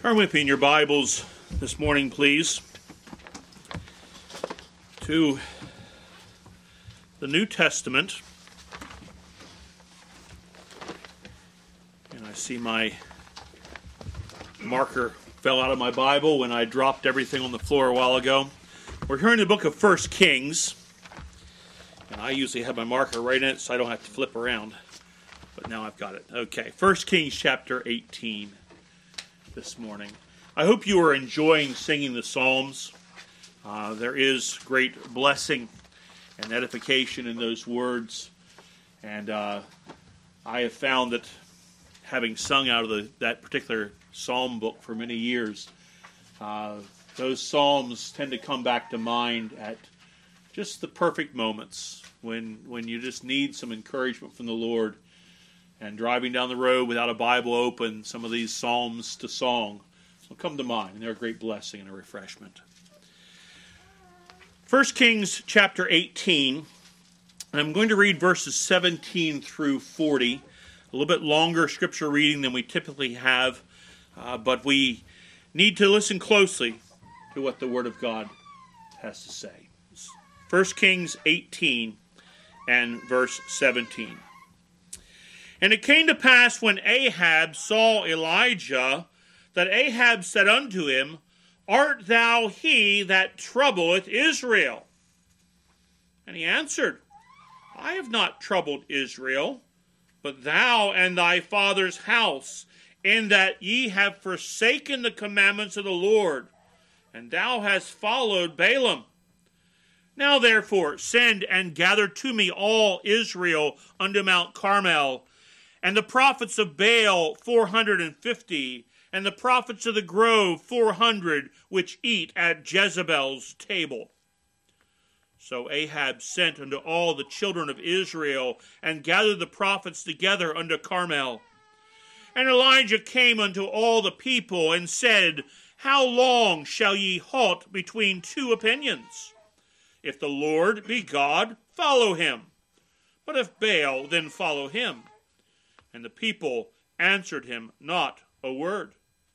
Turn with me in your Bibles this morning, please, to the New Testament. And I see my marker fell out of my Bible when I dropped everything on the floor a while ago. We're here in the book of 1 Kings. And I usually have my marker right in it so I don't have to flip around. But now I've got it. Okay, 1 Kings chapter 18 this morning. I hope you are enjoying singing the Psalms. There is great blessing and edification in those words. And I have found that having sung out of that particular psalm book for many years, those psalms tend to come back to mind at just the perfect moments when you just need some encouragement from the Lord. And driving down the road without a Bible open, some of these psalms to song will come to mind, and they're a great blessing and a refreshment. 1 Kings chapter 18, and I'm going to read verses 17 through 40, a little bit longer scripture reading than we typically have, but we need to listen closely to what the Word of God has to say. 1 Kings 18 and verse 17. And it came to pass when Ahab saw Elijah, that Ahab said unto him, Art thou he that troubleth Israel? And he answered, I have not troubled Israel, but thou and thy father's house, in that ye have forsaken the commandments of the Lord, and thou hast followed Balaam. Now therefore send and gather to me all Israel unto Mount Carmel, and the prophets of Baal 450, and the prophets of the grove 400, which eat at Jezebel's table. So Ahab sent unto all the children of Israel, and gathered the prophets together unto Carmel. And Elijah came unto all the people, and said, How long shall ye halt between two opinions? If the Lord be God, follow him. But if Baal, then follow him. And the people answered him not a word.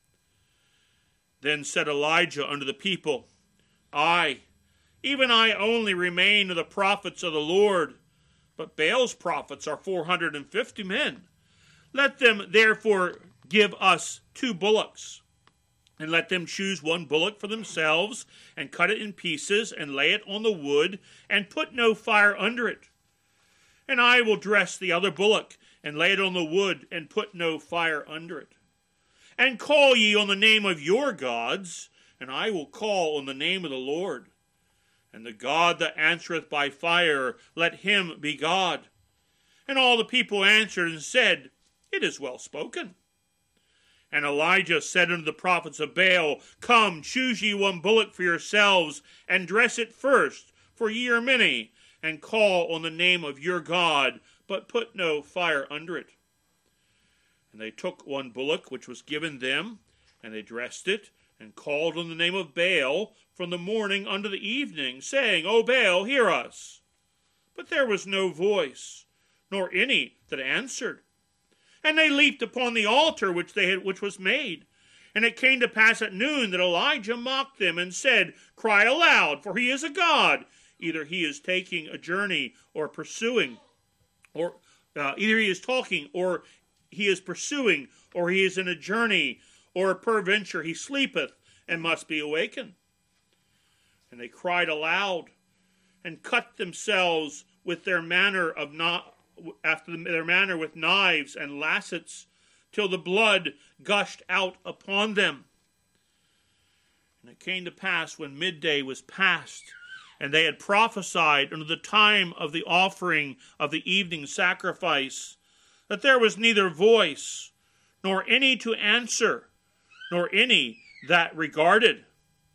Then said Elijah unto the people, I, even I only remain of the prophets of the Lord, but Baal's prophets are 450 men. Let them therefore give us 2 bullocks, and let them choose 1 bullock for themselves, and cut it in pieces, and lay it on the wood, and put no fire under it. And I will dress the other bullock, and lay it on the wood, and put no fire under it. And call ye on the name of your gods, and I will call on the name of the Lord. And the God that answereth by fire, let him be God. And all the people answered and said, It is well spoken. And Elijah said unto the prophets of Baal, Come, choose ye 1 bullock for yourselves, and dress it first, for ye are many, and call on the name of your God, but put no fire under it. And they took 1 bullock which was given them, and they dressed it, and called on the name of Baal from the morning unto the evening, saying, O Baal, hear us. But there was no voice, nor any that answered. And they leaped upon the altar which was made. And it came to pass at noon that Elijah mocked them, and said, Cry aloud, for he is a god. Either he is taking a journey, or pursuing, or either he is talking, or he is pursuing, or he is in a journey, or peradventure he sleepeth, and must be awakened. And they cried aloud, and cut themselves with their manner with knives and lancets, till the blood gushed out upon them. And it came to pass, when midday was past, and they had prophesied unto the time of the offering of the evening sacrifice, that there was neither voice, nor any to answer, nor any that regarded.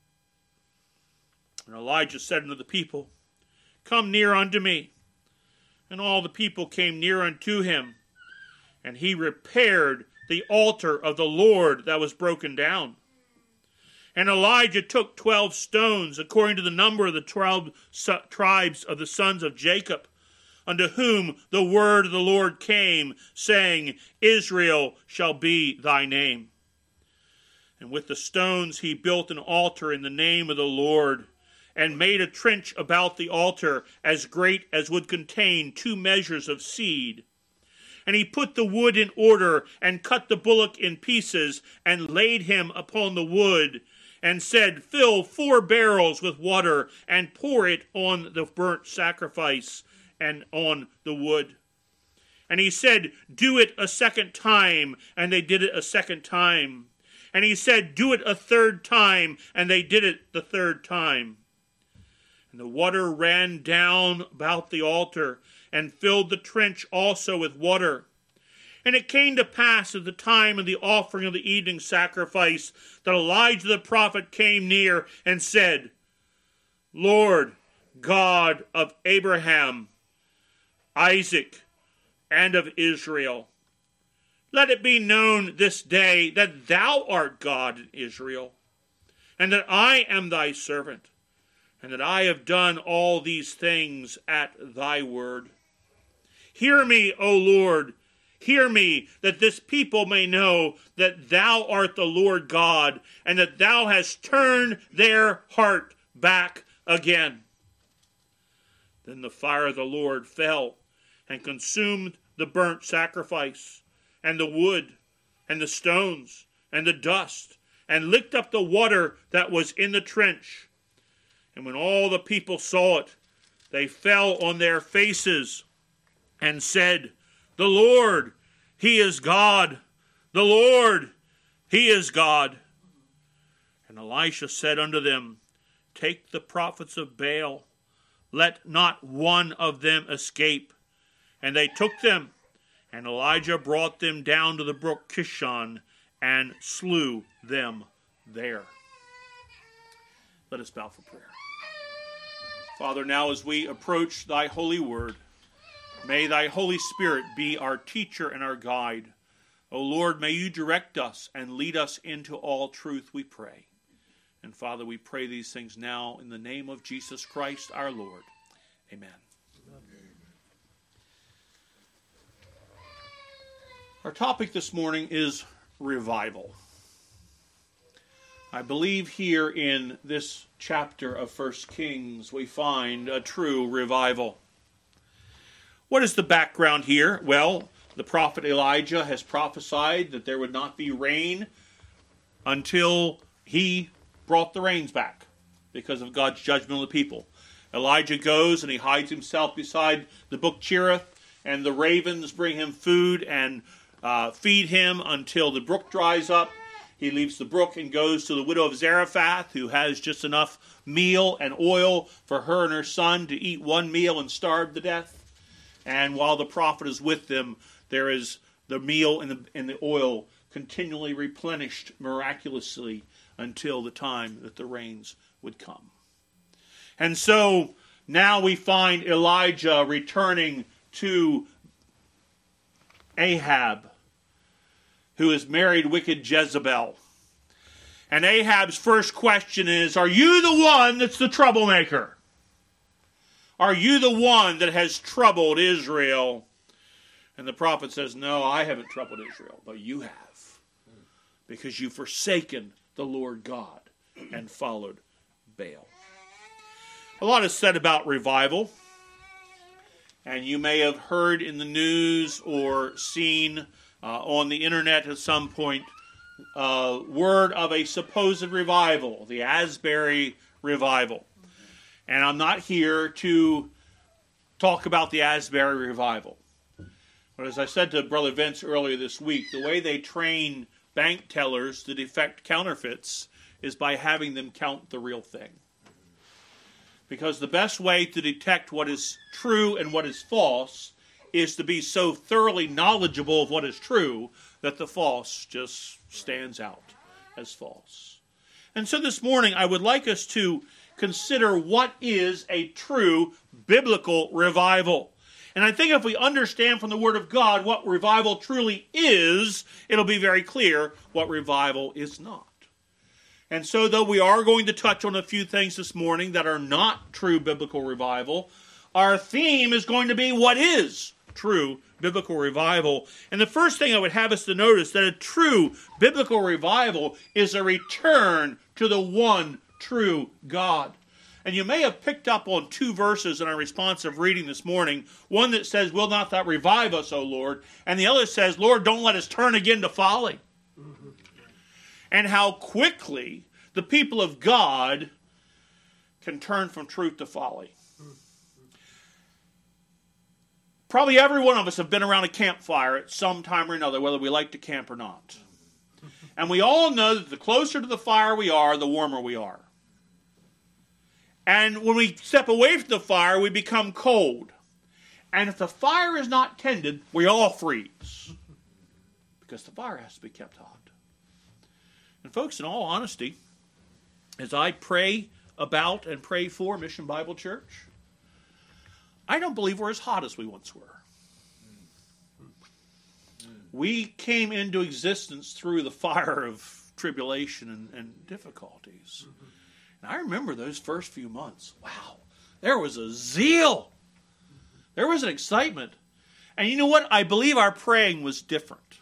And Elijah said unto the people, Come near unto me. And all the people came near unto him, and he repaired the altar of the Lord that was broken down. And Elijah took 12 stones, according to the number of the 12 tribes of the sons of Jacob, unto whom the word of the Lord came, saying, Israel shall be thy name. And with the stones he built an altar in the name of the Lord, and made a trench about the altar as great as would contain 2 measures of seed. And he put the wood in order, and cut the bullock in pieces, and laid him upon the wood, and said, Fill 4 barrels with water, and pour it on the burnt sacrifice, and on the wood. And he said, Do it a second time, and they did it a second time. And he said, Do it a third time, and they did it the third time. And the water ran down about the altar, and filled the trench also with water. And it came to pass at the time of the offering of the evening sacrifice, that Elijah the prophet came near, and said, Lord God of Abraham, Isaac, and of Israel, let it be known this day that thou art God in Israel, and that I am thy servant, and that I have done all these things at thy word. Hear me, O Lord, hear me, that this people may know that thou art the Lord God, and that thou hast turned their heart back again. Then the fire of the Lord fell, and consumed the burnt sacrifice, and the wood, and the stones, and the dust, and licked up the water that was in the trench. And when all the people saw it, they fell on their faces, and said, The Lord, he is God. The Lord, he is God. And Elisha said unto them, Take the prophets of Baal, let not one of them escape. And they took them, and Elijah brought them down to the brook Kishon, and slew them there. Let us bow for prayer. Father, now as we approach thy holy word, may thy Holy Spirit be our teacher and our guide. O Lord, may you direct us and lead us into all truth, we pray. And Father, we pray these things now in the name of Jesus Christ our Lord. Amen. Our topic this morning is revival. I believe here in this chapter of 1 Kings we find a true revival. What is the background here? Well, the prophet Elijah has prophesied that there would not be rain until he brought the rains back because of God's judgment on the people. Elijah goes and he hides himself beside the brook Cherith, and the ravens bring him food and feed him until the brook dries up. He leaves the brook and goes to the widow of Zarephath, who has just enough meal and oil for her and her son to eat one meal and starve to death. And while the prophet is with them, there is the meal and the oil continually replenished miraculously until the time that the rains would come. And so now we find Elijah returning to Ahab, who has married wicked Jezebel. And Ahab's first question is, are you the one that's the troublemaker? Are you the one that has troubled Israel? And the prophet says, no, I haven't troubled Israel, but you have. Because you've forsaken the Lord God and followed Baal. A lot is said about revival. And you may have heard in the news or seen on the internet at some point word of a supposed revival, the Asbury revival. And I'm not here to talk about the Asbury revival. But as I said to Brother Vince earlier this week, the way they train bank tellers to detect counterfeits is by having them count the real thing. Because the best way to detect what is true and what is false is to be so thoroughly knowledgeable of what is true that the false just stands out as false. And so this morning I would like us to consider what is a true biblical revival. And I think if we understand from the Word of God what revival truly is, it'll be very clear what revival is not. And so though we are going to touch on a few things this morning that are not true biblical revival, our theme is going to be what is true biblical revival. And the first thing I would have us to notice that a true biblical revival is a return to the one true God. And you may have picked up on two verses in our responsive reading this morning. One that says, will not thou revive us, O Lord? And the other says, Lord, don't let us turn again to folly. Mm-hmm. And how quickly the people of God can turn from truth to folly. Probably every one of us have been around a campfire at some time or another, whether we like to camp or not. And we all know that the closer to the fire we are, the warmer we are. And when we step away from the fire, we become cold. And if the fire is not tended, we all freeze. Because the fire has to be kept hot. And folks, in all honesty, as I pray about and pray for Mission Bible Church, I don't believe we're as hot as we once were. We came into existence through the fire of tribulation and difficulties. And I remember those first few months. Wow, there was a zeal. There was an excitement. And you know what? I believe our praying was different.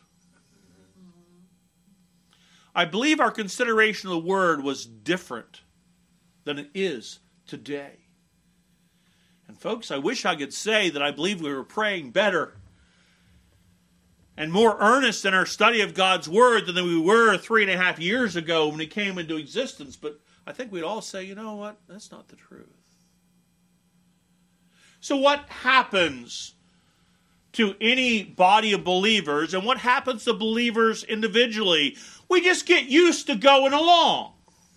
I believe our consideration of the Word was different than it is today. And folks, I wish I could say that I believe we were praying better and more earnest in our study of God's Word than we were 3.5 years ago when it came into existence. But I think we'd all say, you know what? That's not the truth. So what happens to any body of believers, and what happens to believers individually? We just get used to going along.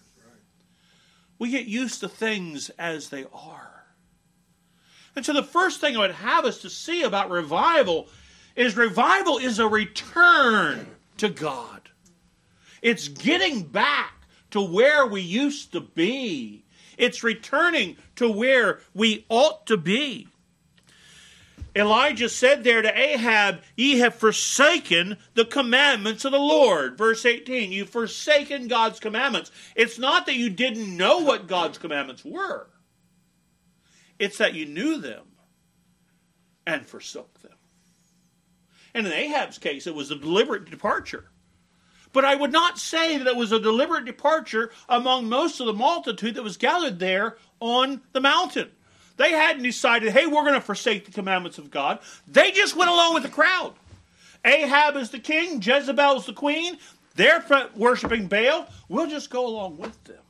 We get used to things as they are. And so the first thing I would have us to see about revival is a return to God. It's getting back to where we used to be. It's returning to where we ought to be. Elijah said there to Ahab, ye have forsaken the commandments of the Lord. Verse 18, you've forsaken God's commandments. It's not that you didn't know what God's commandments were. It's that you knew them and forsook them. And in Ahab's case, it was a deliberate departure. But I would not say that it was a deliberate departure among most of the multitude that was gathered there on the mountain. They hadn't decided, hey, we're going to forsake the commandments of God. They just went along with the crowd. Ahab is the king, Jezebel is the queen. They're worshiping Baal. We'll just go along with them.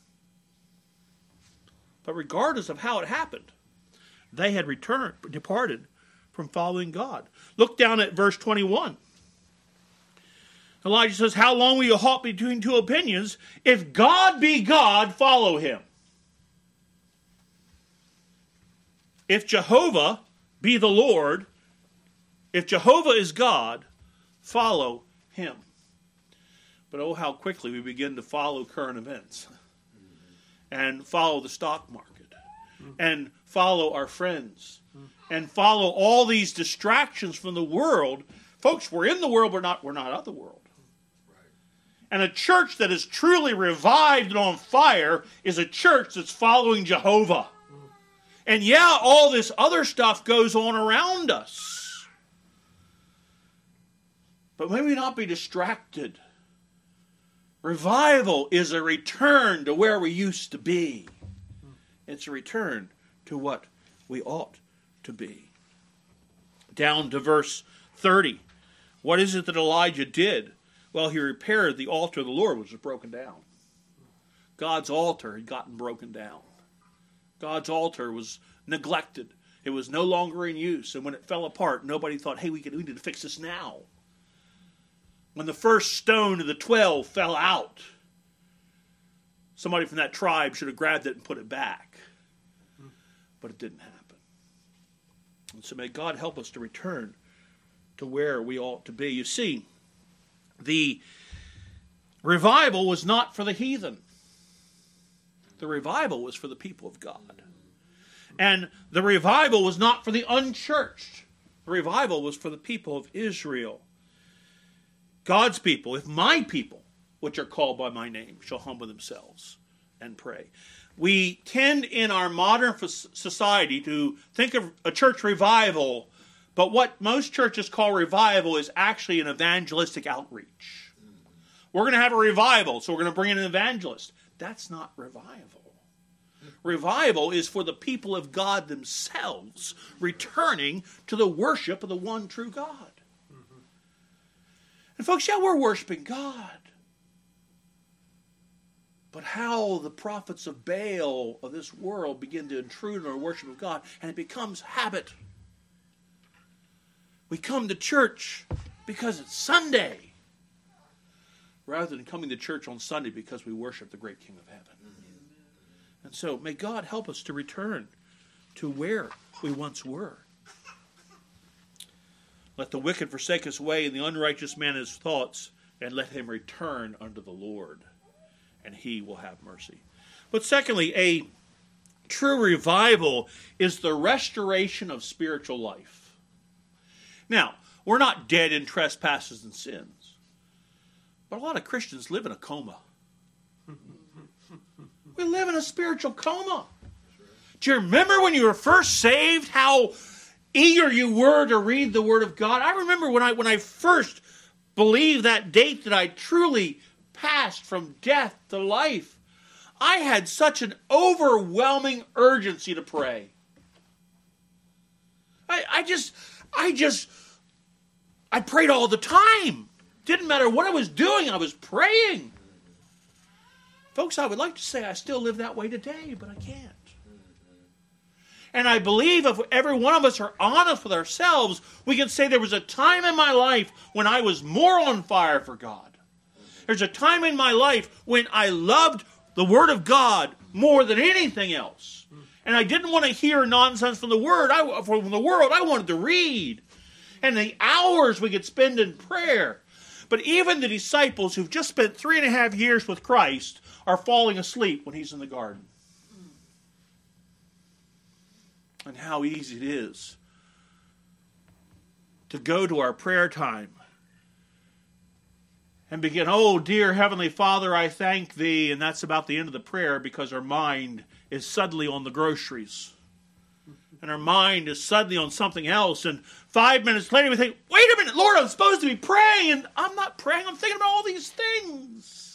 But regardless of how it happened, they had departed from following God. Look down at verse 21. Elijah says, how long will you halt between two opinions? If God be God, follow him. If Jehovah be the Lord, if Jehovah is God, follow him. But oh, how quickly we begin to follow current events and follow the stock market and follow our friends and follow all these distractions from the world. Folks, we're in the world, we're not of the world. And a church that is truly revived and on fire is a church that's following Jehovah. And yeah, all this other stuff goes on around us. But may we not be distracted. Revival is a return to where we used to be. It's a return to what we ought to be. Down to verse 30. What is it that Elijah did? Well, he repaired the altar of the Lord, which was broken down. God's altar had gotten broken down. God's altar was neglected. It was no longer in use. And when it fell apart, nobody thought, hey, we need to fix this now. When the first stone of the 12 fell out, somebody from that tribe should have grabbed it and put it back. But it didn't happen. And so may God help us to return to where we ought to be. You see, the revival was not for the heathen. The revival was for the people of God. And the revival was not for the unchurched. The revival was for the people of Israel. God's people, if my people, which are called by my name, shall humble themselves and pray. We tend in our modern society to think of a church revival But what most churches call revival is actually an evangelistic outreach. We're going to have a revival, so we're going to bring in an evangelist. That's not revival. Revival is for the people of God themselves returning to the worship of the one true God. And folks, yeah, we're worshiping God. But how the prophets of Baal of this world begin to intrude on our worship of God, and it becomes habit. We come to church because it's Sunday, rather than coming to church on Sunday because we worship the great King of Heaven. And so may God help us to return to where we once were. Let the wicked forsake his way, and the unrighteous man his thoughts, and let him return unto the Lord, and he will have mercy. But secondly, a true revival is the restoration of spiritual life. Now, we're not dead in trespasses and sins, but a lot of Christians live in a coma. We live in a spiritual coma. Do you remember when you were first saved, how eager you were to read the Word of God? I remember when I first believed that date that I truly passed from death to life. I had such an overwhelming urgency to pray. I prayed all the time. Didn't matter what I was doing, I was praying. Folks, I would like to say I still live that way today, but I can't. And I believe if every one of us are honest with ourselves, we can say there was a time in my life when I was more on fire for God. There's a time in my life when I loved the Word of God more than anything else. And I didn't want to hear nonsense from the world. I wanted to read. And the hours we could spend in prayer. But even the disciples who've just spent 3.5 years with Christ are falling asleep when he's in the garden. And how easy it is to go to our prayer time and begin, oh, dear Heavenly Father, I thank Thee. And that's about the end of the prayer because our mind is suddenly on the groceries. And our mind is suddenly on something else. And 5 minutes later we think, wait a minute, Lord, I'm supposed to be praying. And I'm not praying, I'm thinking about all these things.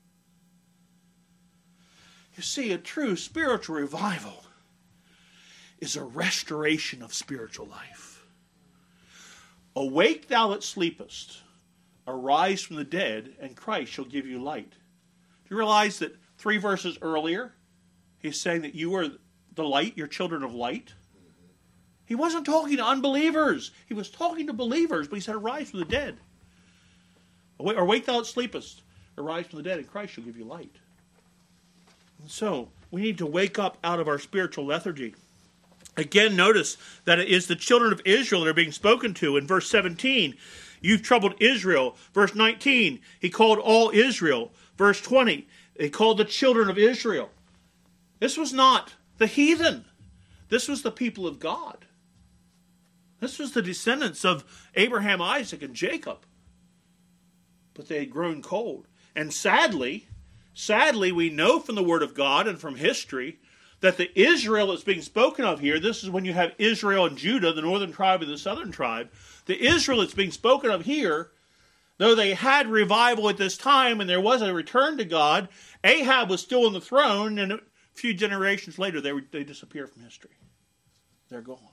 You see, a true spiritual revival is a restoration of spiritual life. Awake thou that sleepest, arise from the dead, and Christ shall give you light. Do you realize that 3 verses earlier, he's saying that you are the light, you're children of light? He wasn't talking to unbelievers. He was talking to believers, but he said, arise from the dead. Awake thou that sleepest, arise from the dead, and Christ shall give you light. And so, we need to wake up out of our spiritual lethargy. Again, notice that it is the children of Israel that are being spoken to. In verse 17, you've troubled Israel. Verse 19, he called all Israel. Verse 20, he called the children of Israel. This was not the heathen. This was the people of God. This was the descendants of Abraham, Isaac, and Jacob. But they had grown cold. And sadly, we know from the Word of God and from history that the Israel that's being spoken of here, this is when you have Israel and Judah, the northern tribe and the southern tribe. The Israel that's being spoken of here, though they had revival at this time and there was a return to God, Ahab was still on the throne, and a few generations later they disappear from history. They're gone.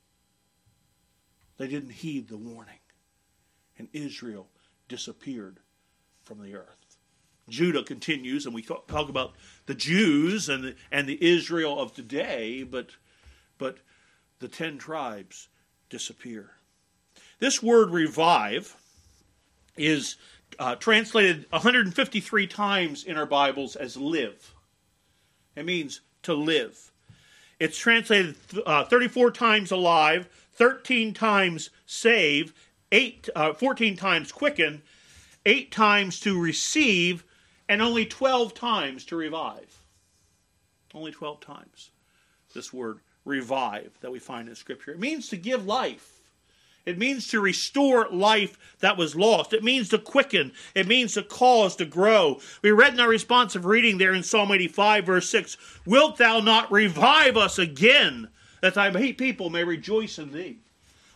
They didn't heed the warning, and Israel disappeared from the earth. Judah continues, and we talk about the Jews and the Israel of today, but the 10 tribes disappear. This word revive is translated 153 times in our Bibles as live. It means to live. It's translated 34 times alive, 13 times save, 14 times quicken, 8 times to receive, and only 12 times to revive. Only 12 times. This word revive that we find in Scripture. It means to give life. It means to restore life that was lost. It means to quicken. It means to cause to grow. We read in our responsive reading there in Psalm 85, verse 6, wilt thou not revive us again, that thy people may rejoice in thee?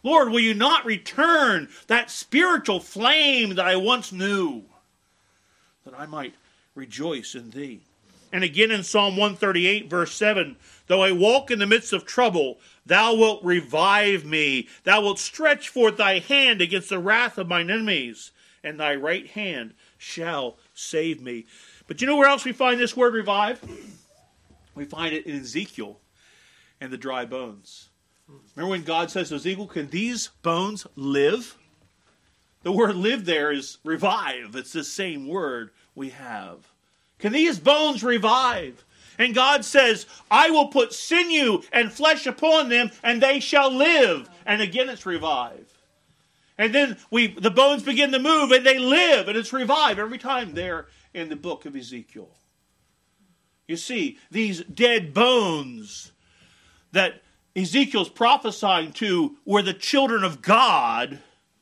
Lord, will you not return that spiritual flame that I once knew, that I might rejoice in thee? And again in Psalm 138, verse 7, though I walk in the midst of trouble, thou wilt revive me. Thou wilt stretch forth thy hand against the wrath of mine enemies, and thy right hand shall save me. But you know where else we find this word revive? We find it in Ezekiel and the dry bones. Remember when God says to Ezekiel, can these bones live? The word live there is revive. It's the same word we have. Can these bones revive? And God says, I will put sinew and flesh upon them, and they shall live. And again it's revive. And then the bones begin to move, and they live, and it's revive every time there in the book of Ezekiel. You see, these dead bones that Ezekiel's prophesying to were the children of God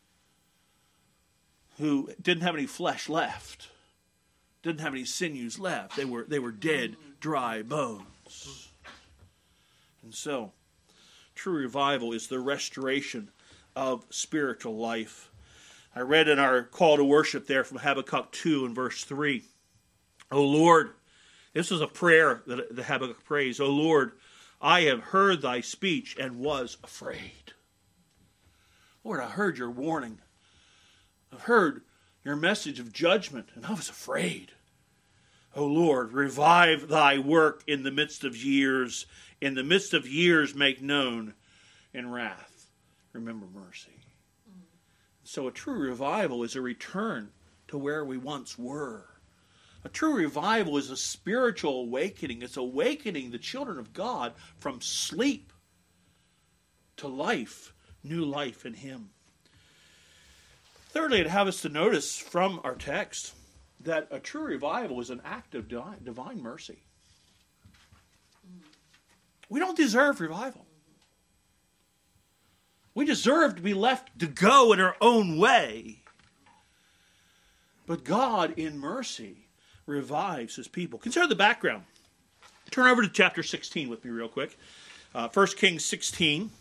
who didn't have any flesh left. Didn't have any sinews left. They were dead, dry bones. And so, true revival is the restoration of spiritual life. I read in our call to worship there from Habakkuk 2 and verse 3. O Lord, this is a prayer that Habakkuk prays. O Lord, I have heard thy speech and was afraid. Lord, I heard your warning. I've heard your message of judgment, and I was afraid. O Lord, revive thy work in the midst of years. In the midst of years make known. In wrath, remember mercy. So a true revival is a return to where we once were. A true revival is a spiritual awakening. It's awakening the children of God from sleep to life, new life in Him. Thirdly, I'd have us to notice from our text that a true revival is an act of divine mercy. We don't deserve revival. We deserve to be left to go in our own way. But God, in mercy, revives His people. Consider the background. Turn over to chapter 16 with me real quick. 1 Kings 16.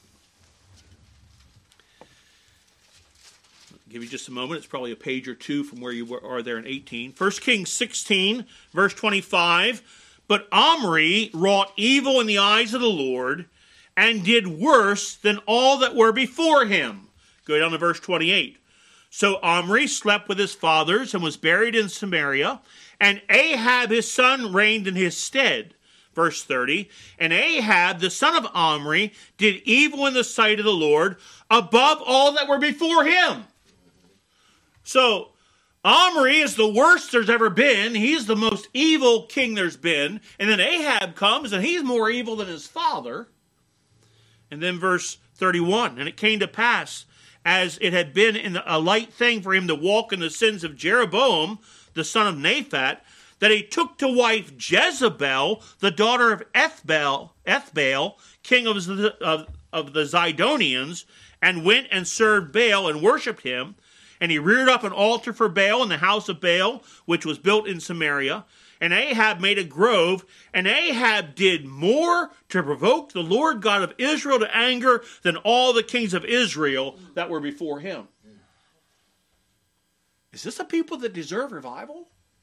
Give you just a moment. It's probably a page or two from where you are there in 18. 1 Kings 16, verse 25. But Omri wrought evil in the eyes of the Lord, and did worse than all that were before him. Go down to verse 28. So Omri slept with his fathers and was buried in Samaria, and Ahab his son reigned in his stead. Verse 30. And Ahab the son of Omri did evil in the sight of the Lord above all that were before him. So Omri is the worst there's ever been. He's the most evil king there's been. And then Ahab comes, and he's more evil than his father. And then verse 31, and it came to pass, as it had been a light thing for him to walk in the sins of Jeroboam, the son of Naphat, that he took to wife Jezebel, the daughter of Ethbaal, king of the Zidonians, and went and served Baal and worshipped him. And he reared up an altar for Baal in the house of Baal, which was built in Samaria. And Ahab made a grove, and Ahab did more to provoke the Lord God of Israel to anger than all the kings of Israel that were before him. Is this a people that deserve revival?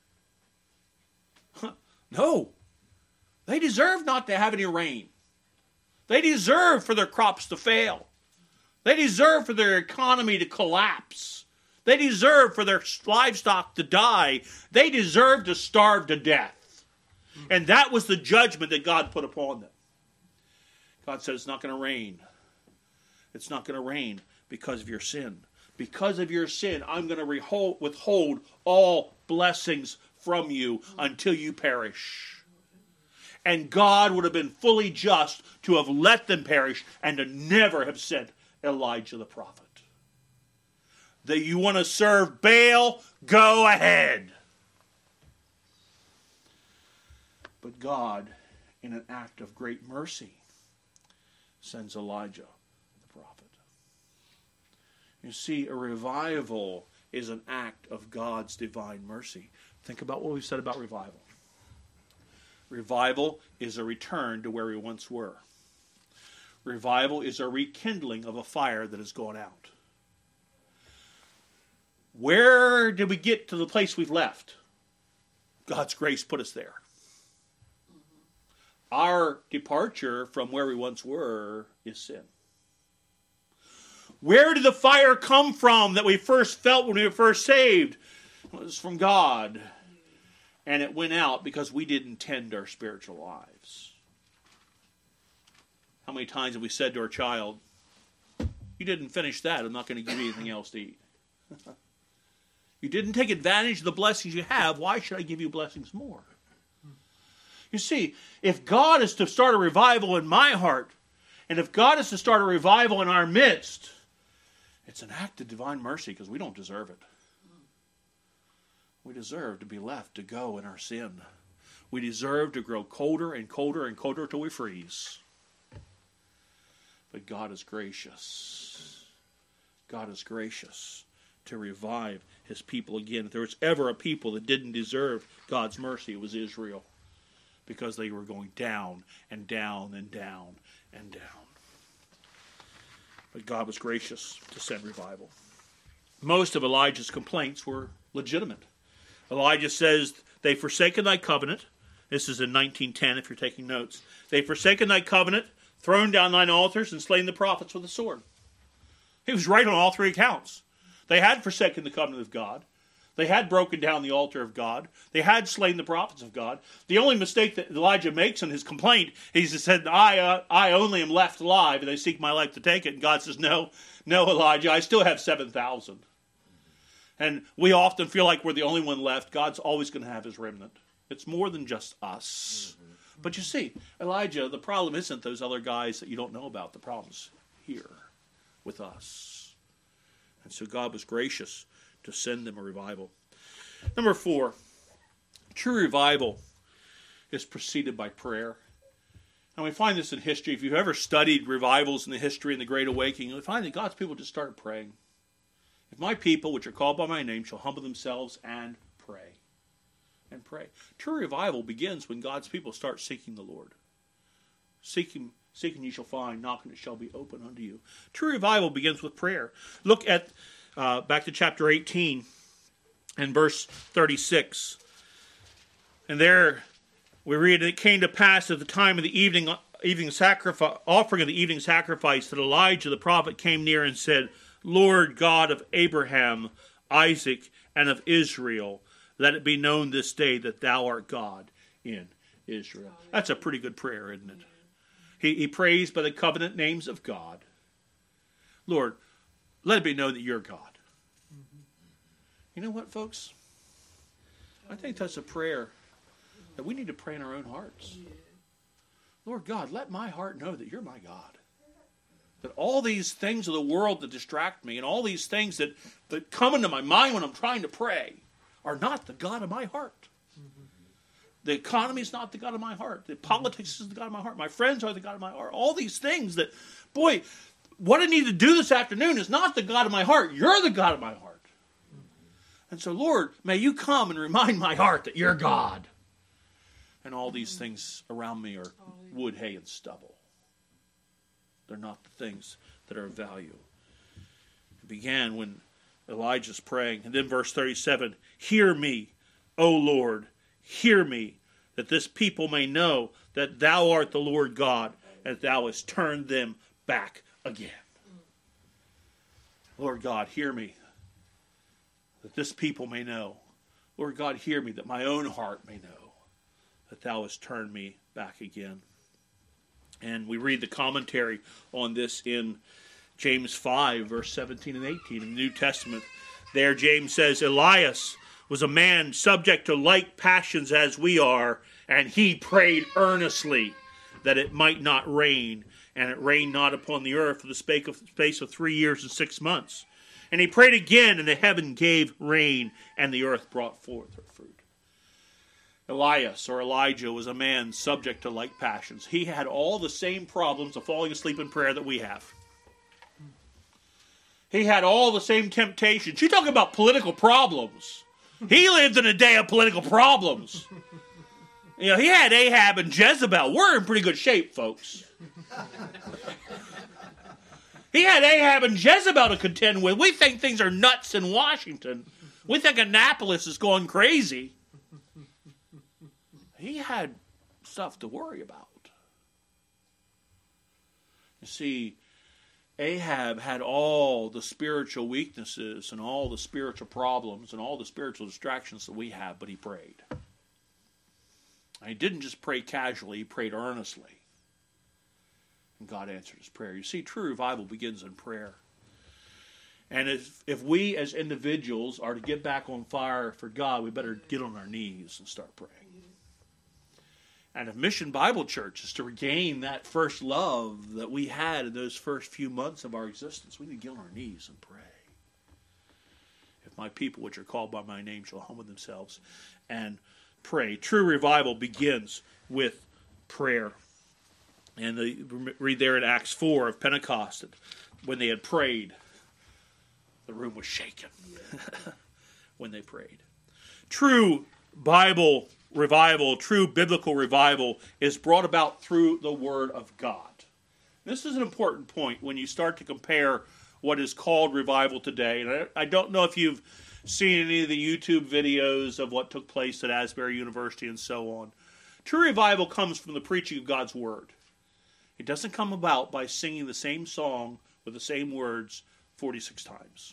No. They deserve not to have any rain. They deserve for their crops to fail. They deserve for their economy to collapse. They deserve for their livestock to die. They deserve to starve to death. And that was the judgment that God put upon them. God said, it's not going to rain. It's not going to rain because of your sin. Because of your sin, I'm going to withhold all blessings from you until you perish. And God would have been fully just to have let them perish and to never have sent Elijah the prophet. That you want to serve Baal, go ahead. But God, in an act of great mercy, sends Elijah the prophet. You see, a revival is an act of God's divine mercy. Think about what we've said about revival. Revival is a return to where we once were. Revival is a rekindling of a fire that has gone out. Where did we get to the place we've left? God's grace put us there. Our departure from where we once were is sin. Where did the fire come from that we first felt when we were first saved? It was from God. And it went out because we didn't tend our spiritual lives. How many times have we said to our child, you didn't finish that, I'm not going to give you anything else to eat. You didn't take advantage of the blessings you have, why should I give you blessings more? You see, if God is to start a revival in my heart, and if God is to start a revival in our midst, it's an act of divine mercy because we don't deserve it. We deserve to be left to go in our sin. We deserve to grow colder and colder and colder till we freeze. But God is gracious. God is gracious to revive his people again. If there was ever a people that didn't deserve God's mercy, it was Israel. Because they were going down and down and down and down. But God was gracious to send revival. Most of Elijah's complaints were legitimate. Elijah says, they've forsaken thy covenant. This is in 19:10 if you're taking notes. They've forsaken thy covenant, thrown down thine altars, and slain the prophets with the sword. He was right on all three accounts. They had forsaken the covenant of God. They had broken down the altar of God. They had slain the prophets of God. The only mistake that Elijah makes in his complaint, he said, I only am left alive, and they seek my life to take it. And God says, no, Elijah, I still have 7,000. And we often feel like we're the only one left. God's always going to have his remnant. It's more than just us. Mm-hmm. But you see, Elijah, the problem isn't those other guys that you don't know about. The problem's here with us. And so God was gracious to send them a revival. Number 4, true revival is preceded by prayer. And we find this in history. If you've ever studied revivals in the history and the Great Awakening, you'll find that God's people just started praying. If my people, which are called by my name, shall humble themselves and pray. And pray. True revival begins when God's people start seeking the Lord. Seeking ye shall find, knocking it shall be open unto you. True revival begins with prayer. Look at back to chapter 18 and verse 36. And there we read, it came to pass at the time of the evening sacrifice, offering of the evening sacrifice, that Elijah the prophet came near and said, Lord God of Abraham, Isaac, and of Israel, let it be known this day that thou art God in Israel. That's a pretty good prayer, isn't it? He prays by the covenant names of God. Lord, let it be known that you're God. You know what, folks? I think that's a prayer that we need to pray in our own hearts. Lord God, let my heart know that you're my God. That all these things of the world that distract me and all these things that come into my mind when I'm trying to pray are not the God of my heart. The economy is not the God of my heart. The politics is the God of my heart. My friends are the God of my heart. All these things that, boy, what I need to do this afternoon is not the God of my heart. You're the God of my heart. And so, Lord, may you come and remind my heart that you're God. And all these things around me are wood, hay, and stubble. They're not the things that are of value. It began when Elijah's praying. And then verse 37, hear me, O Lord, hear me, that this people may know that thou art the Lord God, and thou hast turned them back again. Lord God, hear me, that this people may know. Lord God, hear me, that my own heart may know that thou hast turned me back again. And we read the commentary on this in James 5, verse 17 and 18 in the New Testament. There James says, Elias was a man subject to like passions as we are, and he prayed earnestly that it might not rain, and it rained not upon the earth for the space of 3 years and 6 months. And he prayed again, and the heaven gave rain, and the earth brought forth her fruit. Elias, or Elijah, was a man subject to like passions. He had all the same problems of falling asleep in prayer that we have. He had all the same temptations. You talk about political problems. He lived in a day of political problems. You know, he had Ahab and Jezebel. We're in pretty good shape, folks. He had Ahab and Jezebel to contend with. We think things are nuts in Washington. We think Annapolis is going crazy. He had stuff to worry about. You see, Ahab had all the spiritual weaknesses and all the spiritual problems and all the spiritual distractions that we have, but he prayed. And he didn't just pray casually, he prayed earnestly. And God answered his prayer. You see, true revival begins in prayer. And if we as individuals are to get back on fire for God, we better get on our knees and start praying. And if Mission Bible Church is to regain that first love that we had in those first few months of our existence, we need to get on our knees and pray. If my people, which are called by my name, shall humble themselves and pray. True revival begins with prayer. And read there in Acts 4 of Pentecost, when they had prayed, the room was shaken when they prayed. True Bible revival, true biblical revival is brought about through the Word of God. This is an important point when you start to compare what is called revival today. And I don't know if you've seen any of the YouTube videos of what took place at Asbury University and so on. True revival comes from the preaching of God's Word. It doesn't come about by singing the same song with the same words 46 times.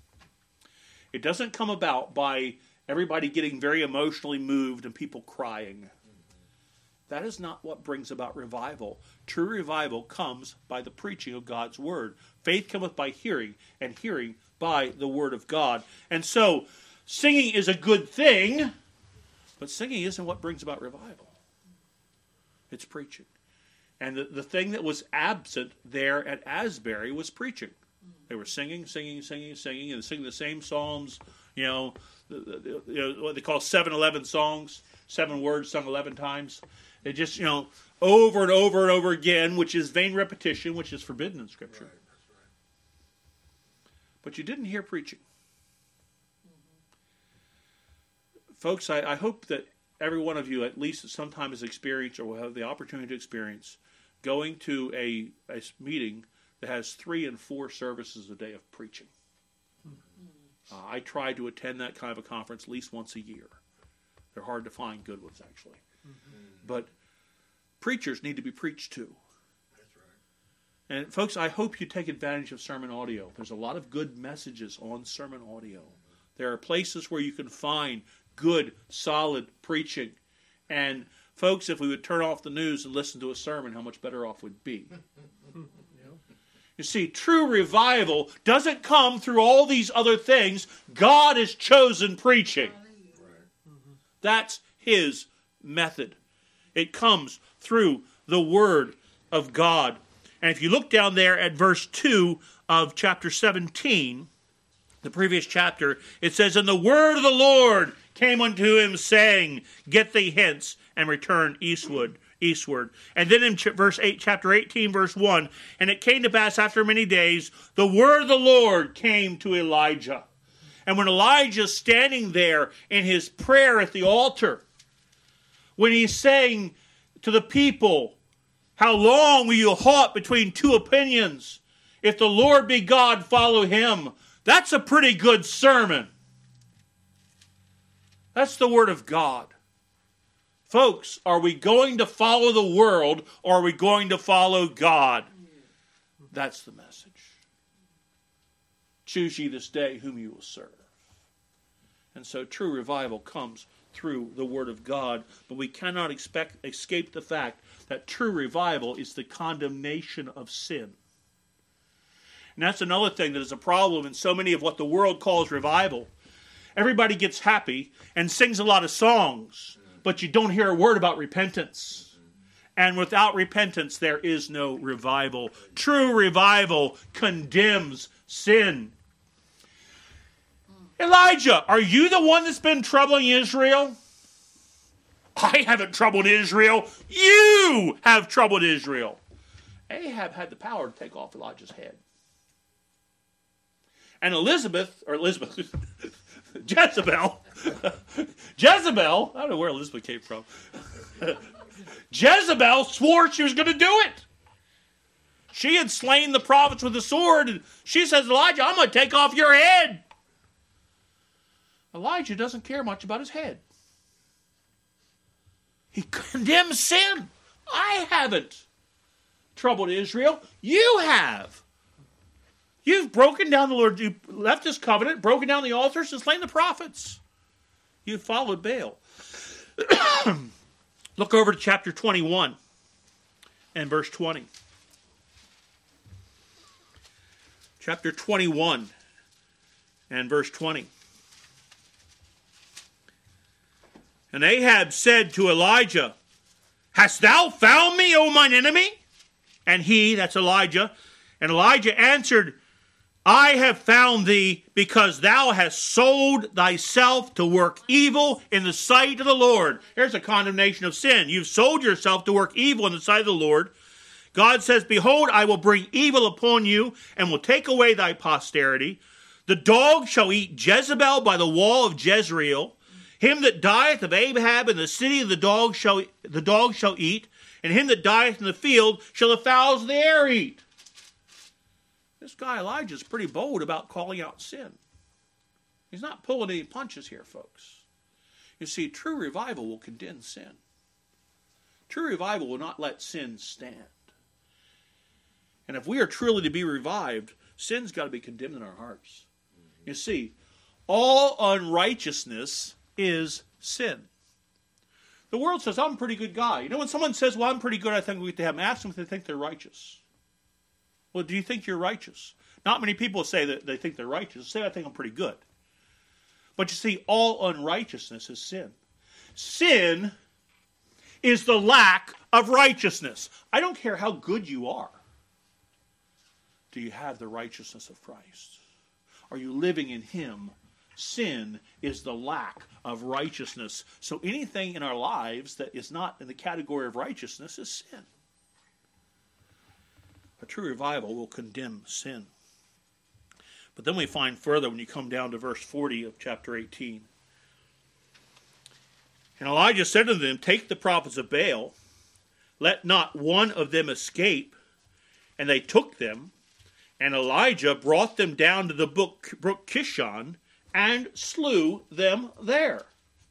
It doesn't come about by everybody getting very emotionally moved and people crying. That is not what brings about revival. True revival comes by the preaching of God's Word. Faith cometh by hearing, and hearing by the Word of God. And so, singing is a good thing, but singing isn't what brings about revival. It's preaching. And the thing that was absent there at Asbury was preaching. They were singing, and singing the same psalms, what they call 7-11 songs, 7 words sung 11 times. They just, over and over and over again, which is vain repetition, which is forbidden in Scripture. Right, that's right. But you didn't hear preaching. Folks, I hope that every one of you at least at some time has experienced or will have the opportunity to experience going to a meeting that has 3 and 4 services a day of preaching. I try to attend that kind of a conference at least once a year. They're hard to find good ones, actually. But preachers need to be preached to. That's right. And folks, I hope you take advantage of sermon audio. There's a lot of good messages on sermon audio. There are places where you can find good, solid preaching. And folks, if we would turn off the news and listen to a sermon, how much better off we'd be. You see, true revival doesn't come through all these other things. God has chosen preaching. Right. That's His method. It comes through the Word of God. And if you look down there at verse 2 of chapter 17, the previous chapter, it says, "And the word of the Lord came unto him, saying, Get thee hence, and return eastward. And then in chapter 18, verse 1, "And it came to pass after many days, the word of the Lord came to Elijah." And when Elijah's standing there in his prayer at the altar, when he's saying to the people, "How long will you halt between two opinions? If the Lord be God, follow him." That's a pretty good sermon. That's the Word of God. Folks, are we going to follow the world or are we going to follow God? That's the message. Choose ye this day whom you will serve. And so true revival comes through the Word of God, but we cannot escape the fact that true revival is the condemnation of sin. And that's another thing that is a problem in so many of what the world calls revival. Everybody gets happy and sings a lot of songs, but you don't hear a word about repentance. And without repentance, there is no revival. True revival condemns sin. Elijah, are you the one that's been troubling Israel? I haven't troubled Israel. You have troubled Israel. Ahab had the power to take off Elijah's head. And Jezebel, I don't know where Elizabeth came from. Jezebel swore she was going to do it. She had slain the prophets with the sword, and she says, Elijah, I'm going to take off your head. Elijah doesn't care much about his head. He condemns sin. I haven't troubled Israel. You have. You've broken down the Lord. You left his covenant, broken down the altars, and slain the prophets. You followed Baal. Look over to chapter 21 and verse 20. Chapter 21 and verse 20. And Ahab said to Elijah, Hast thou found me, O mine enemy? And he, that's Elijah, and Elijah answered, I have found thee because thou hast sold thyself to work evil in the sight of the Lord. Here's a condemnation of sin. You've sold yourself to work evil in the sight of the Lord. God says, Behold, I will bring evil upon you and will take away thy posterity. The dog shall eat Jezebel by the wall of Jezreel. Him that dieth of Ahab in the city of the dog shall eat, and him that dieth in the field shall the fowls of the air eat. This guy Elijah is pretty bold about calling out sin. He's not pulling any punches here, folks. You see, true revival will condemn sin. True revival will not let sin stand. And if we are truly to be revived, sin's got to be condemned in our hearts. You see, all unrighteousness is sin. The world says, I'm a pretty good guy. You know, when someone says, well, I'm pretty good, I think we get to have them. Ask them if they think they're righteous. Well, do you think you're righteous? Not many people say that they think they're righteous. They say, I think I'm pretty good. But you see, all unrighteousness is sin. Sin is the lack of righteousness. I don't care how good you are. Do you have the righteousness of Christ? Are you living in him? Sin is the lack of righteousness. So anything in our lives that is not in the category of righteousness is sin. A true revival will condemn sin. But then we find further when you come down to verse 40 of chapter 18. And Elijah said to them, Take the prophets of Baal, let not one of them escape. And they took them, and Elijah brought them down to the brook Kishon, and slew them there.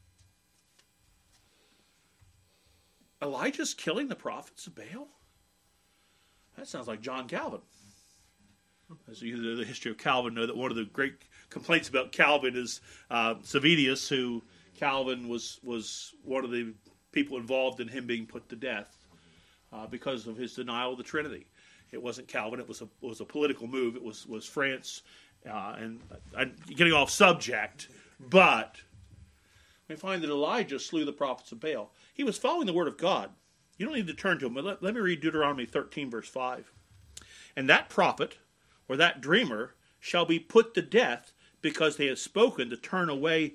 Elijah's killing the prophets of Baal? That sounds like John Calvin. As you know the history of Calvin, know that one of the great complaints about Calvin is Savidius, who Calvin was one of the people involved in him being put to death because of his denial of the Trinity. It wasn't Calvin; it was a political move. It was France. And I'm getting off subject, but we find that Elijah slew the prophets of Baal. He was following the word of God. You don't need to turn to him, but let me read Deuteronomy 13, verse 5. And that prophet, or that dreamer, shall be put to death because they have spoken to turn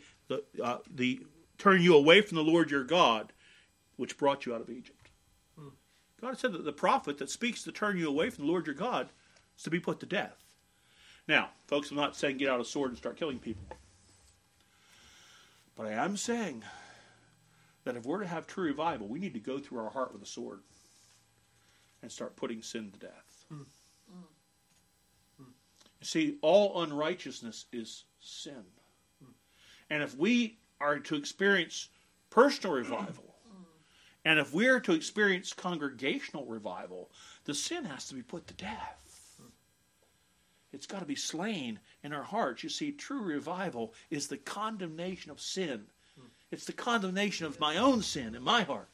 you away from the Lord your God, which brought you out of Egypt. God said that the prophet that speaks to turn you away from the Lord your God is to be put to death. Now, folks, I'm not saying get out a sword and start killing people. But I am saying that if we're to have true revival, we need to go through our heart with a sword and start putting sin to death. You see, all unrighteousness is sin. And if we are to experience personal revival, and if we are to experience congregational revival, the sin has to be put to death. It's got to be slain in our hearts. You see, true revival is the condemnation of sin. It's the condemnation of my own sin in my heart.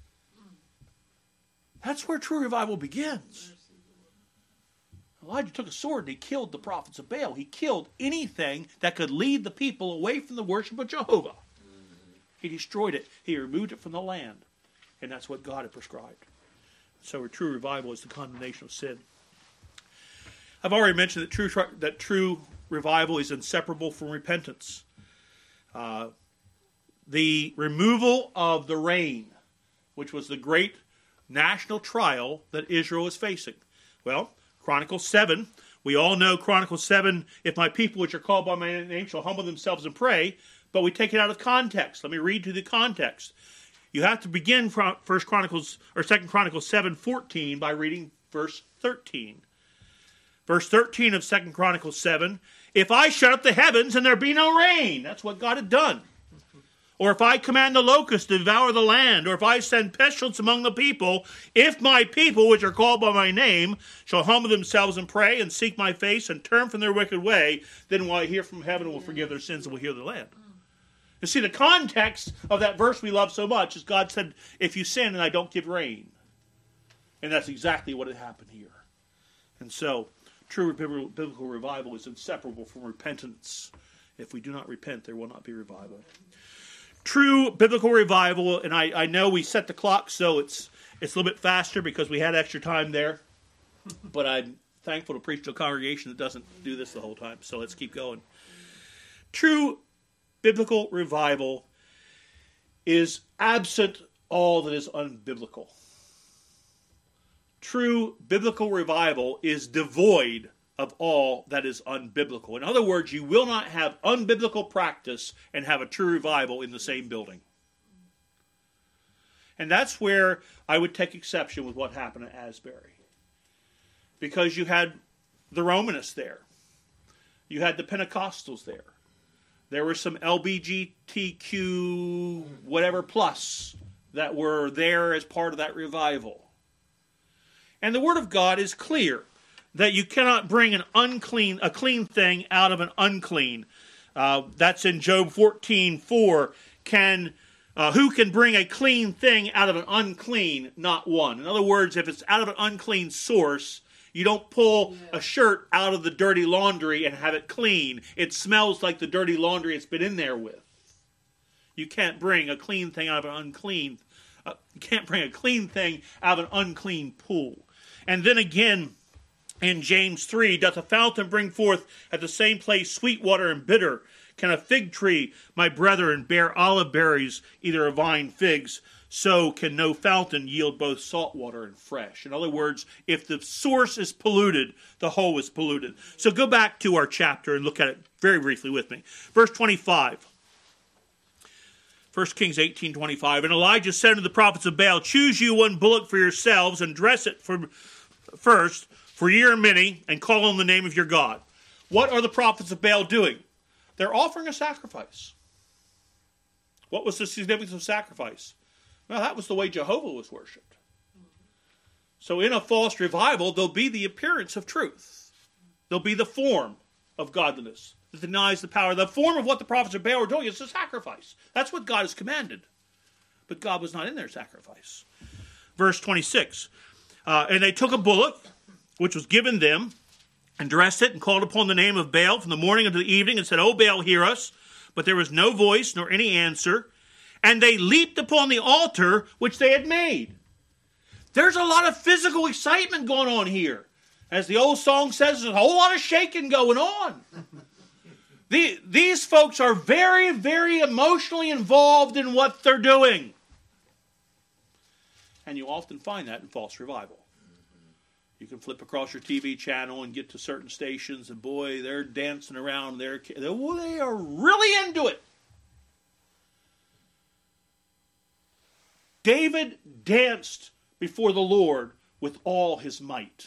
That's where true revival begins. Elijah took a sword and he killed the prophets of Baal. He killed anything that could lead the people away from the worship of Jehovah. He destroyed it. He removed it from the land. And that's what God had prescribed. So true revival is the condemnation of sin. I've already mentioned that true revival is inseparable from repentance. The removal of the rain, which was the great national trial that Israel was facing. Well, Chronicles 7, we all know Chronicles 7, if my people which are called by my name shall humble themselves and pray, but we take it out of context. Let me read to the context. You have to begin 2 Chronicles 7:14 by reading verse 13. Verse 13 of 2 Chronicles 7, if I shut up the heavens and there be no rain, that's what God had done. Or if I command the locusts to devour the land, or if I send pestilence among the people, if my people, which are called by my name, shall humble themselves and pray and seek my face and turn from their wicked way, then will I hear from heaven and will forgive their sins and will heal their land. You see, the context of that verse we love so much is God said, if you sin and I don't give rain. And that's exactly what had happened here. And so, true biblical revival is inseparable from repentance. If we do not repent, there will not be revival. True biblical revival, and I know we set the clock so it's a little bit faster because we had extra time there, but I'm thankful to preach to a congregation that doesn't do this the whole time, so let's keep going. True biblical revival is absent all that is unbiblical. True biblical revival is devoid of all that is unbiblical. In other words, you will not have unbiblical practice and have a true revival in the same building. And that's where I would take exception with what happened at Asbury. Because you had the Romanists there. You had the Pentecostals there. There were some LGBTQ whatever plus that were there as part of that revival. And the Word of God is clear that you cannot bring a clean thing out of an unclean. That's in Job 14:4. Who can bring a clean thing out of an unclean? Not one. In other words, if it's out of an unclean source, you don't pull a shirt out of the dirty laundry and have it clean. It smells like the dirty laundry it's been in there with. You can't bring a clean thing out of an unclean. You can't bring a clean thing out of an unclean pool. And then again, in James 3, doth a fountain bring forth at the same place sweet water and bitter? Can a fig tree, my brethren, bear olive berries, either a vine figs? So can no fountain yield both salt water and fresh. In other words, if the source is polluted, the whole is polluted. So go back to our chapter and look at it very briefly with me. Verse 25. 1 Kings 18:25. And Elijah said to the prophets of Baal, choose you one bullock for yourselves and dress it first, for ye are many, and call on the name of your God. What are the prophets of Baal doing? They're offering a sacrifice. What was the significance of sacrifice? Well, that was the way Jehovah was worshipped. So in a false revival, there'll be the appearance of truth. There'll be the form of godliness that denies the power. The form of what the prophets of Baal were doing is a sacrifice. That's what God has commanded. But God was not in their sacrifice. Verse 26. And they took a bullock, which was given them, and dressed it, and called upon the name of Baal from the morning until the evening, and said, O Baal, hear us. But there was no voice, nor any answer. And they leaped upon the altar which they had made. There's a lot of physical excitement going on here. As the old song says, there's a whole lot of shaking going on. These folks are very, very emotionally involved in what they're doing. And you often find that in false revival. You can flip across your TV channel and get to certain stations, and boy, they're dancing around. They are really into it. David danced before the Lord with all his might.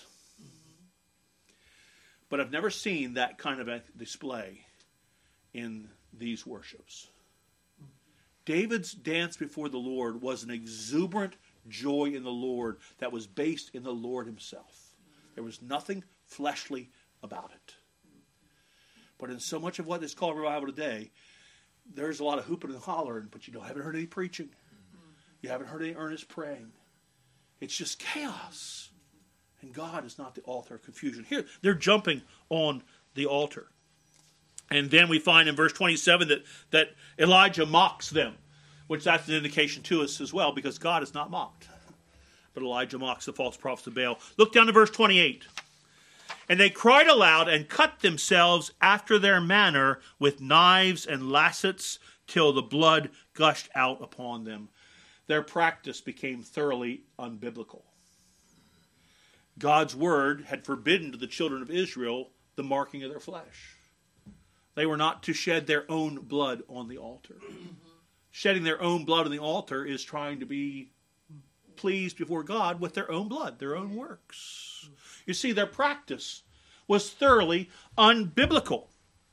But I've never seen that kind of a display in these worships. David's dance before the Lord was an exuberant joy in the Lord that was based in the Lord himself. There was nothing fleshly about it. But in so much of what is called revival today, there's a lot of hooping and hollering, but you haven't heard any preaching. You haven't heard any earnest praying. It's just chaos. And God is not the author of confusion. Here, they're jumping on the altar. And then we find in verse 27 that Elijah mocks them, which that's an indication to us as well, because God is not mocked. But Elijah mocks the false prophets of Baal. Look down to verse 28. And they cried aloud and cut themselves after their manner with knives and lancets till the blood gushed out upon them. Their practice became thoroughly unbiblical. God's word had forbidden to the children of Israel the marking of their flesh. They were not to shed their own blood on the altar. Shedding their own blood on the altar is trying to be pleased before God with their own blood, their own works. You see, their practice was thoroughly unbiblical.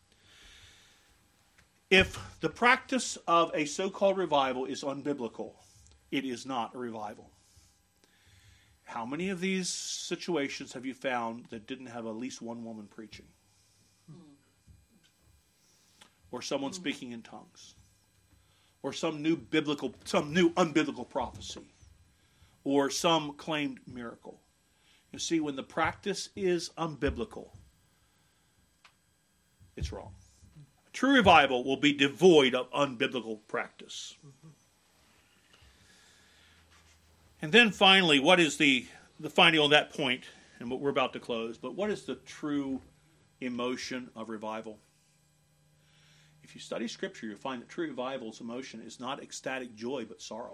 If the practice of a so-called revival is unbiblical, it is not a revival. How many of these situations have you found that didn't have at least one woman preaching? Or someone speaking in tongues? Or some new unbiblical prophecy? Or some claimed miracle? You see, when the practice is unbiblical, it's wrong. A true revival will be devoid of unbiblical practice. And then finally, what is the finding on that point, and what we're about to close, but what is the true emotion of revival? If you study Scripture, you'll find that true revival's emotion is not ecstatic joy, but sorrow.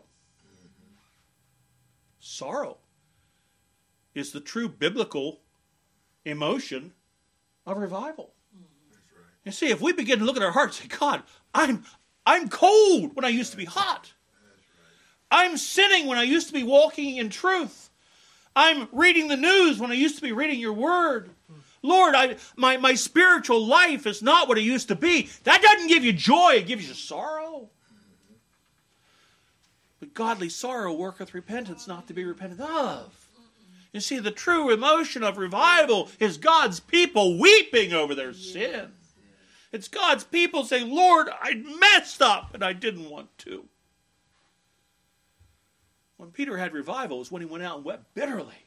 Sorrow is the true biblical emotion of revival. That's right. You see, if we begin to look at our hearts and say, God, I'm cold when I used to be hot. I'm sinning when I used to be walking in truth. I'm reading the news when I used to be reading your word. Lord, my spiritual life is not what it used to be. That doesn't give you joy, it gives you sorrow. But godly sorrow worketh repentance, not to be repented of. You see, the true emotion of revival is God's people weeping over their sin. It's God's people saying, Lord, I messed up and I didn't want to. When Peter had revival was when he went out and wept bitterly.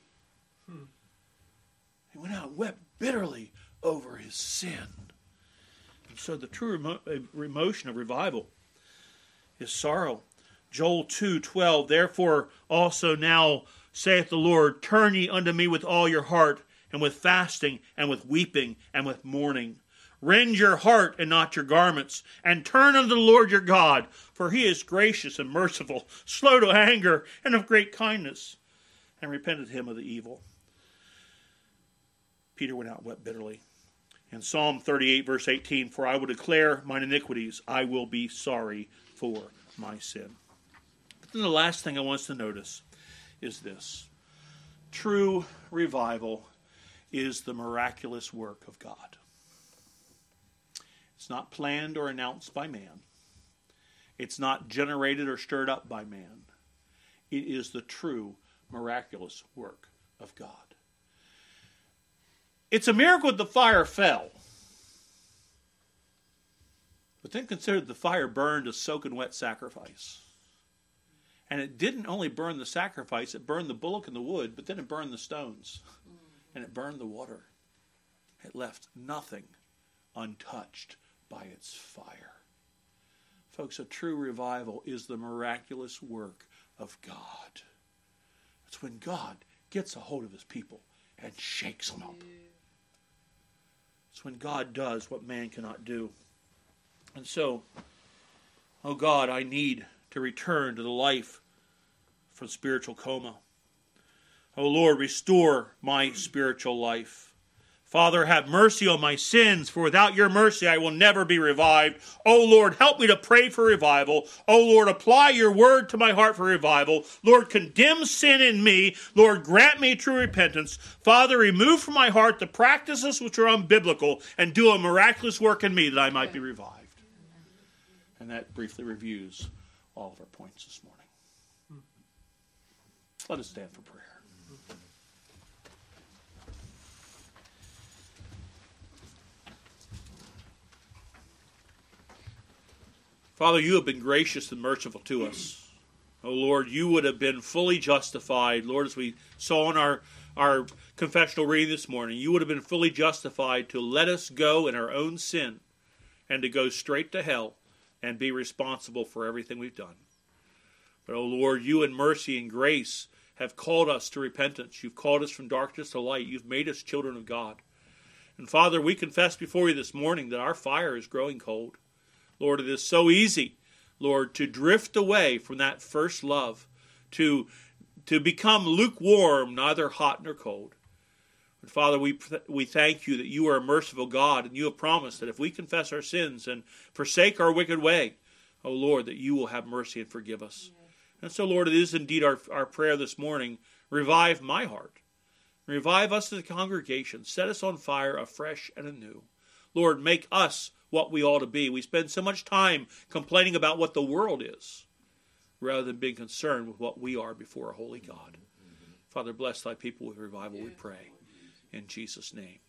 He went out and wept bitterly over his sin. And so the true emotion of revival is sorrow. Joel 2:12, therefore also now saith the Lord, turn ye unto me with all your heart, and with fasting, and with weeping, and with mourning. Rend your heart and not your garments, and turn unto the Lord your God, for he is gracious and merciful, slow to anger, and of great kindness, and repented him of the evil. Peter went out and wept bitterly. In Psalm 38, verse 18, for I will declare mine iniquities, I will be sorry for my sin. But then the last thing I want us to notice is this. True revival is the miraculous work of God. It's not planned or announced by man. It's not generated or stirred up by man. It is the true miraculous work of God. It's a miracle that the fire fell. But then consider the fire burned a soaking wet sacrifice. And it didn't only burn the sacrifice, it burned the bullock and the wood, but then it burned the stones. And it burned the water. It left nothing untouched by its fire. Folks, a true revival is the miraculous work of God. It's when God gets a hold of his people and shakes them up. It's when God does what man cannot do. And so, oh God, I need to return to the life from spiritual coma. Oh Lord, restore my spiritual life. Father, have mercy on my sins, for without your mercy I will never be revived. Oh Lord, help me to pray for revival. Oh Lord, apply your word to my heart for revival. Lord, condemn sin in me. Lord, grant me true repentance. Father, remove from my heart the practices which are unbiblical, and do a miraculous work in me that I might be revived. And that briefly reviews all of our points this morning. Let us stand for prayer. Father, you have been gracious and merciful to us. Oh Lord, you would have been fully justified. Lord, as we saw in our confessional reading this morning, you would have been fully justified to let us go in our own sin and to go straight to hell and be responsible for everything we've done. But oh Lord, you in mercy and grace have called us to repentance. You've called us from darkness to light. You've made us children of God. And Father, we confess before you this morning that our fire is growing cold. Lord, it is so easy, Lord, to drift away from that first love, to become lukewarm, neither hot nor cold. But Father, we thank you that you are a merciful God, and you have promised that if we confess our sins and forsake our wicked way, oh Lord, that you will have mercy and forgive us. And so, Lord, it is indeed our prayer this morning. Revive my heart. Revive us as a congregation. Set us on fire afresh and anew. Lord, make us what we ought to be. We spend so much time complaining about what the world is, rather than being concerned with what we are before a holy God. Father, bless thy people with revival, we pray. In Jesus' name.